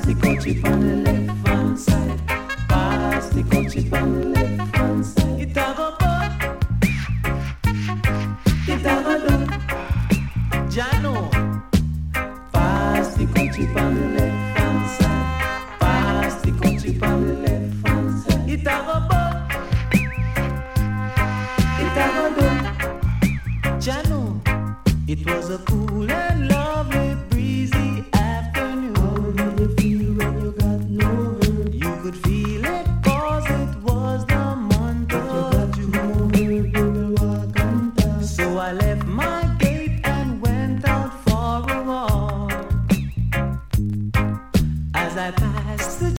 the country on the left hand side. Pass the country on the left hand side. It a go bud, it a go do. Jano. Pass the country on the left hand side. Pass the country on the left hand side. It a go bud, it a go do. Jano. It was a cool and lovely breezy afternoon. How did you feel when you got no hurt? You could feel it cause it was the month of June. You will walk and talk. So I left my gate and went out for a walk. As I passed the